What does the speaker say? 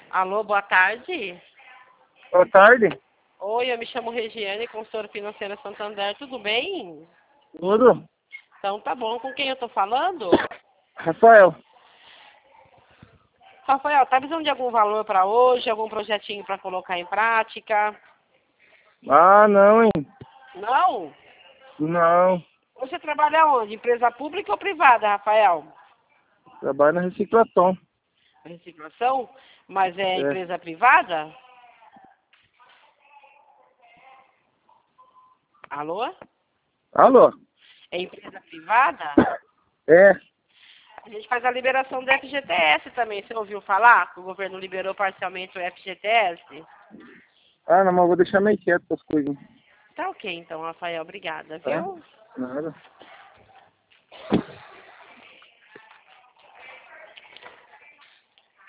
Alô, boa tarde. Boa tarde. Oi, eu me chamo Regiane, consultora financeira Santander, tudo bem? Tudo? Então tá bom, com quem eu tô falando? Rafael. Rafael, tá precisando de algum valor para hoje, algum projetinho para colocar em prática? Ah, não, hein? Não? Não. Você trabalha onde? Empresa pública ou privada, Rafael? Trabalho na Reciclatom. Reciclação? Mas é É. empresa privada? Alô? Alô? É empresa privada? É. A gente faz a liberação do FGTS também. Você ouviu falar que o governo liberou parcialmente o FGTS? Ah, não, mas eu vou deixar meio quieto essas coisas. Tá ok, então, Rafael. Obrigada, Tá? viu? Nada.